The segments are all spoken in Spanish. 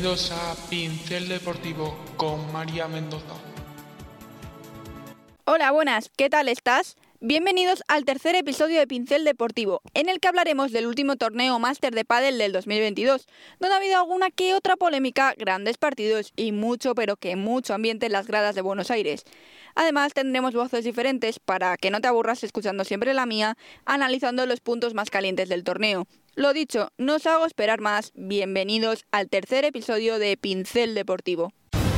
Bienvenidos a Pincel Deportivo con María Mendoza. Hola, buenas, ¿qué tal estás? Bienvenidos al tercer episodio de Pincel Deportivo, en el que hablaremos del último torneo máster de pádel del 2022, donde ha habido alguna que otra polémica, grandes partidos y mucho, pero que mucho ambiente en las gradas de Buenos Aires. Además, tendremos voces diferentes para que no te aburras escuchando siempre la mía, analizando los puntos más calientes del torneo. Lo dicho, no os hago esperar más, bienvenidos al tercer episodio de Pincel Deportivo.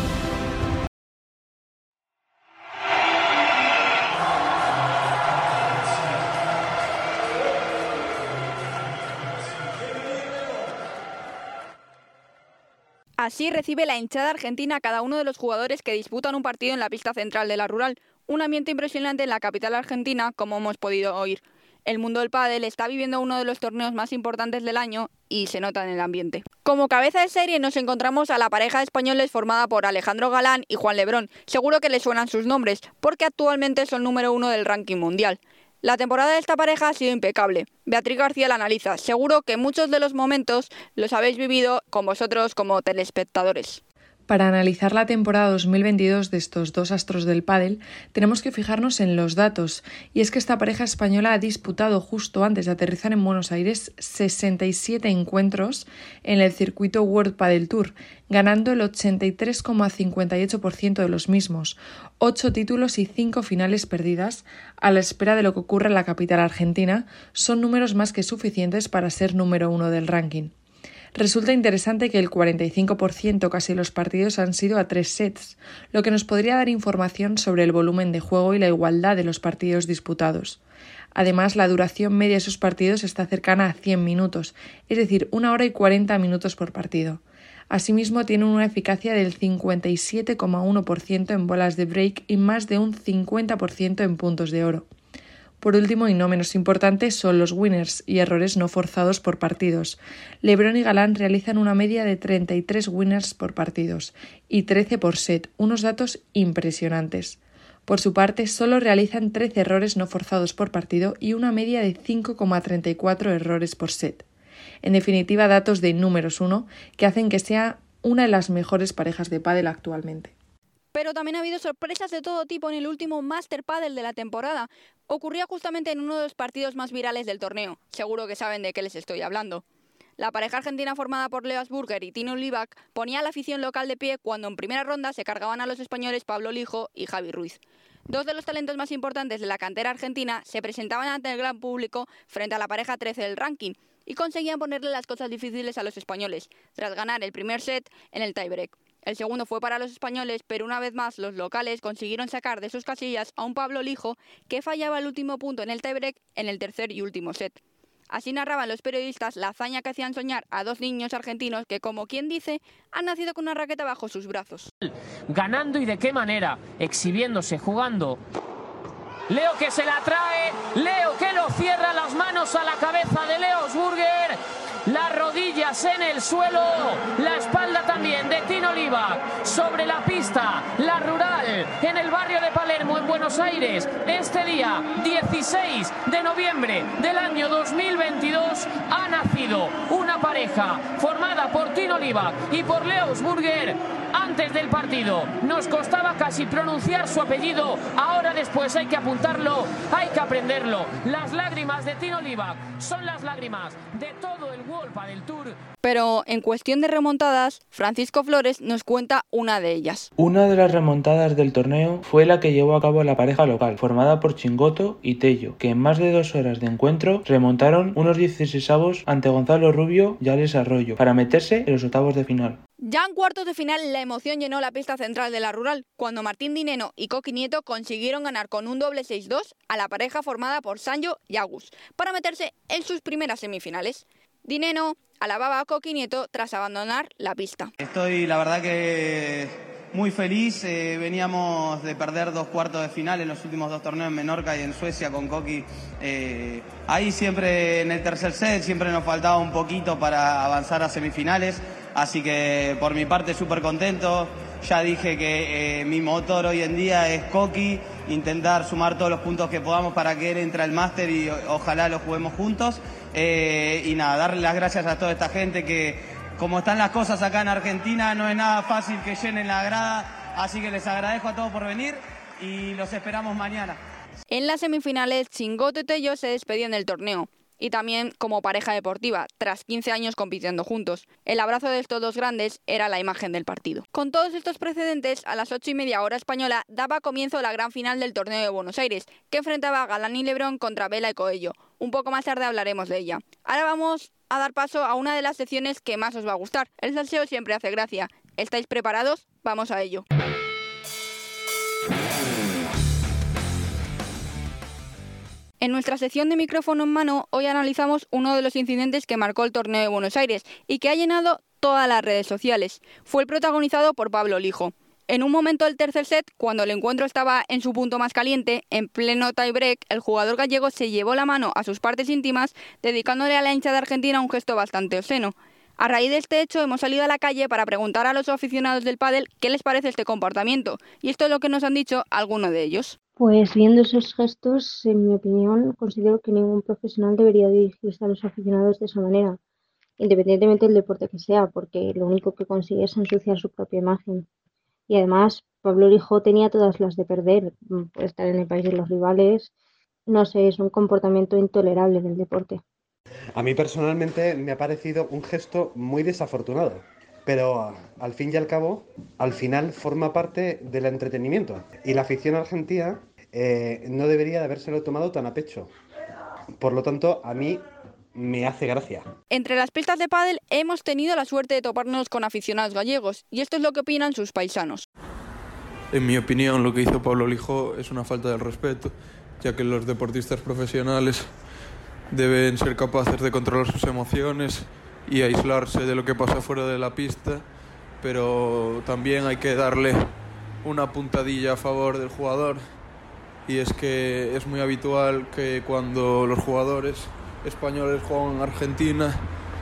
Así recibe la hinchada argentina a cada uno de los jugadores que disputan un partido en la pista central de la Rural. Un ambiente impresionante en la capital argentina, como hemos podido oír. El mundo del pádel está viviendo uno de los torneos más importantes del año y se nota en el ambiente. Como cabeza de serie nos encontramos a la pareja de españoles formada por Alejandro Galán y Juan Lebrón. Seguro que les suenan sus nombres, porque actualmente son número 1 del ranking mundial. La temporada de esta pareja ha sido impecable. Beatriz García la analiza. Seguro que muchos de los momentos los habéis vivido con vosotros como telespectadores. Para analizar la temporada 2022 de estos dos astros del pádel, tenemos que fijarnos en los datos, y es que esta pareja española ha disputado justo antes de aterrizar en Buenos Aires 67 encuentros en el circuito World Padel Tour, ganando el 83,58% de los mismos, 8 títulos y 5 finales perdidas. A la espera de lo que ocurre en la capital argentina, son números más que suficientes para ser número 1 del ranking. Resulta interesante que el 45% casi de los partidos han sido a 3 sets, lo que nos podría dar información sobre el volumen de juego y la igualdad de los partidos disputados. Además, la duración media de esos partidos está cercana a 100 minutos, es decir, 1 hora y 40 minutos por partido. Asimismo, tienen una eficacia del 57,1% en bolas de break y más de un 50% en puntos de oro. Por último, y no menos importante, son los winners y errores no forzados por partidos. Lebrón y Galán realizan una media de 33 winners por partidos y 13 por set, unos datos impresionantes. Por su parte, solo realizan 13 errores no forzados por partido y una media de 5,34 errores por set. En definitiva, datos de números 1 que hacen que sea una de las mejores parejas de pádel actualmente. Pero también ha habido sorpresas de todo tipo en el último Master Padel de la temporada. Ocurría justamente en uno de los partidos más virales del torneo. Seguro que saben de qué les estoy hablando. La pareja argentina formada por Leo Aschburger y Tino Libac ponía a la afición local de pie cuando en primera ronda se cargaban a los españoles Pablo Lijo y Javi Ruiz. Dos de los talentos más importantes de la cantera argentina se presentaban ante el gran público frente a la pareja 13 del ranking y conseguían ponerle las cosas difíciles a los españoles, tras ganar el primer set en el tiebreak. El segundo fue para los españoles, pero una vez más los locales consiguieron sacar de sus casillas a un Pablo Lijo que fallaba el último punto en el tiebreak en el tercer y último set. Así narraban los periodistas la hazaña que hacían soñar a dos niños argentinos que, como quien dice, han nacido con una raqueta bajo sus brazos. Ganando y de qué manera, exhibiéndose, jugando. Leo que se la trae, Leo que lo cierra, las manos a la cabeza de Leo Aschburger. Las rodillas en el suelo, la espalda también de Tino Libac sobre la pista, la Rural, en el barrio de Palermo, en Buenos Aires. Este día, 16 de noviembre del año 2022, ha nacido una pareja formada por Tino Libac y por Leo Aschburger. Antes del partido nos costaba casi pronunciar su apellido, ahora después hay que apuntarlo, hay que aprenderlo. Las lágrimas de Tino Libac son las lágrimas de todo el World Padel Tour. Pero en cuestión de remontadas, Francisco Flores nos cuenta una de ellas. Una de las remontadas del torneo fue la que llevó a cabo la pareja local, formada por Chingoto y Tello, que en más de 2 horas de encuentro remontaron unos 16avos ante Gonzalo Rubio y Alex Arroyo para meterse en los octavos de final. Ya en cuartos de final la emoción llenó la pista central de la Rural, cuando Martín Dineno y Coqui Nieto consiguieron ganar con un doble 6-2 a la pareja formada por Sancho y Agus, para meterse en sus primeras semifinales. Dineno alababa a Coqui Nieto tras abandonar la pista. Estoy, la verdad que muy feliz, veníamos de perder 2 cuartos de final en los últimos 2 torneos en Menorca y en Suecia con Coqui. Ahí siempre en el tercer set siempre nos faltaba un poquito para avanzar a semifinales, así que por mi parte súper contento. Ya dije que mi motor hoy en día es Coqui, intentar sumar todos los puntos que podamos para que él entre al máster y ojalá lo juguemos juntos. Y nada, darle las gracias a toda esta gente que como están las cosas acá en Argentina, no es nada fácil que llenen la grada, así que les agradezco a todos por venir y los esperamos mañana. En las semifinales, Chingoto y Tello se despedían del torneo, y también como pareja deportiva, tras 15 años compitiendo juntos. El abrazo de estos dos grandes era la imagen del partido. Con todos estos precedentes, a las 8:30 hora española daba comienzo la gran final del torneo de Buenos Aires, que enfrentaba a Galán y Lebrón contra Vela y Coello. Un poco más tarde hablaremos de ella. Ahora vamos a dar paso a una de las secciones que más os va a gustar. El salseo siempre hace gracia. ¿Estáis preparados? Vamos a ello. En nuestra sección de micrófono en mano, hoy analizamos uno de los incidentes que marcó el torneo de Buenos Aires y que ha llenado todas las redes sociales. Fue el protagonizado por Pablo Lijo. En un momento del tercer set, cuando el encuentro estaba en su punto más caliente, en pleno tiebreak, el jugador gallego se llevó la mano a sus partes íntimas, dedicándole a la hincha de Argentina un gesto bastante obsceno. A raíz de este hecho, hemos salido a la calle para preguntar a los aficionados del pádel qué les parece este comportamiento, y esto es lo que nos han dicho algunos de ellos. Pues viendo esos gestos, en mi opinión, considero que ningún profesional debería dirigirse a los aficionados de esa manera, independientemente del deporte que sea, porque lo único que consigue es ensuciar su propia imagen. Y además, Pablo Lijo tenía todas las de perder, por estar en el país de los rivales. No sé, es un comportamiento intolerable del deporte. A mí personalmente me ha parecido un gesto muy desafortunado, pero al fin y al cabo, al final forma parte del entretenimiento. Y la afición argentina no debería de habérselo tomado tan a pecho. Por lo tanto, a mí me hace gracia. Entre las pistas de pádel hemos tenido la suerte de toparnos con aficionados gallegos, y esto es lo que opinan sus paisanos. En mi opinión, lo que hizo Pablo Lijo es una falta de respeto, ya que los deportistas profesionales deben ser capaces de controlar sus emociones y aislarse de lo que pasa fuera de la pista, pero también hay que darle una puntadilla a favor del jugador, y es que es muy habitual que cuando los jugadores españoles juegan en Argentina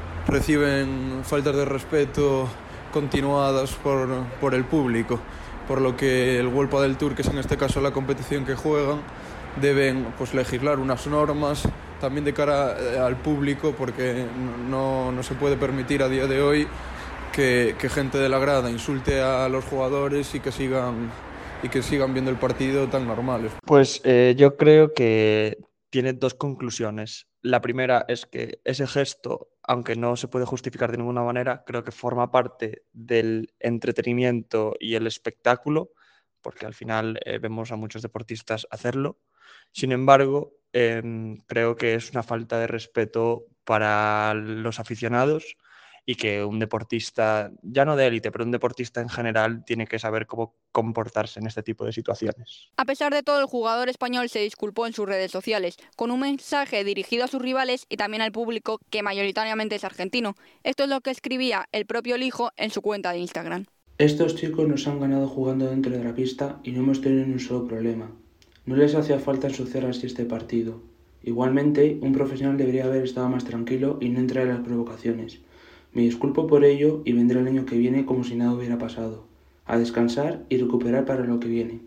reciben faltas de respeto continuadas por el público, por lo que el World Padel Tour, que es en este caso la competición que juegan, deben legislar unas normas también de cara al público, porque no se puede permitir a día de hoy que gente de la grada insulte a los jugadores y que sigan viendo el partido tan normales. Pues yo creo que tiene dos conclusiones. La primera es que ese gesto, aunque no se puede justificar de ninguna manera, creo que forma parte del entretenimiento y el espectáculo, porque al final vemos a muchos deportistas hacerlo. Sin embargo, creo que es una falta de respeto para los aficionados y que un deportista, ya no de élite, pero un deportista en general, tiene que saber cómo comportarse en este tipo de situaciones. A pesar de todo, el jugador español se disculpó en sus redes sociales, con un mensaje dirigido a sus rivales y también al público, que mayoritariamente es argentino. Esto es lo que escribía el propio Lijo en su cuenta de Instagram. Estos chicos nos han ganado jugando dentro de la pista y no hemos tenido ni un solo problema. No les hacía falta ensuciar así este partido. Igualmente, un profesional debería haber estado más tranquilo y no entrar en las provocaciones. Me disculpo por ello y vendré el año que viene como si nada hubiera pasado. A descansar y recuperar para lo que viene.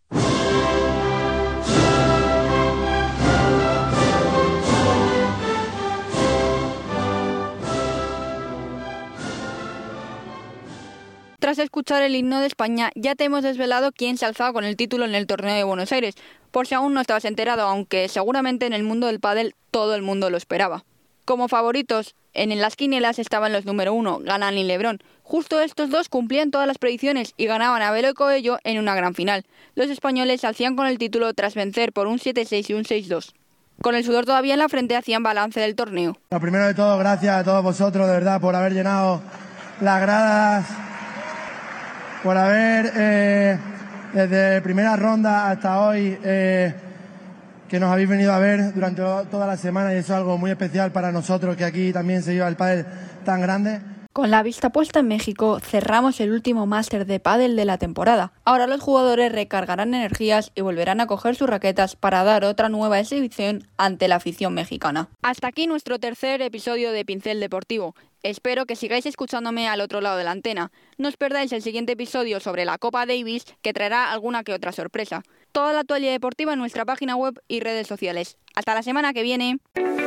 Tras escuchar el himno de España, ya te hemos desvelado quién se ha alzado con el título en el torneo de Buenos Aires, por si aún no estabas enterado, aunque seguramente en el mundo del pádel todo el mundo lo esperaba. Como favoritos, en las quinielas estaban los número 1, Galán y Lebrón. Justo estos dos cumplían todas las predicciones y ganaban a Vela y Coello en una gran final. Los españoles se alzían con el título tras vencer por un 7-6 y un 6-2. Con el sudor todavía en la frente hacían balance del torneo. Lo primero de todo, gracias a todos vosotros, de verdad, por haber llenado las gradas, por haber, desde primera ronda hasta hoy, que nos habéis venido a ver durante toda la semana, y eso es algo muy especial para nosotros, que aquí también se lleva el pádel tan grande. Con la vista puesta en México, cerramos el último máster de pádel de la temporada. Ahora los jugadores recargarán energías y volverán a coger sus raquetas para dar otra nueva exhibición ante la afición mexicana. Hasta aquí nuestro tercer episodio de Pincel Deportivo. Espero que sigáis escuchándome al otro lado de la antena. No os perdáis el siguiente episodio sobre la Copa Davis, que traerá alguna que otra sorpresa. Toda la actualidad deportiva en nuestra página web y redes sociales. Hasta la semana que viene.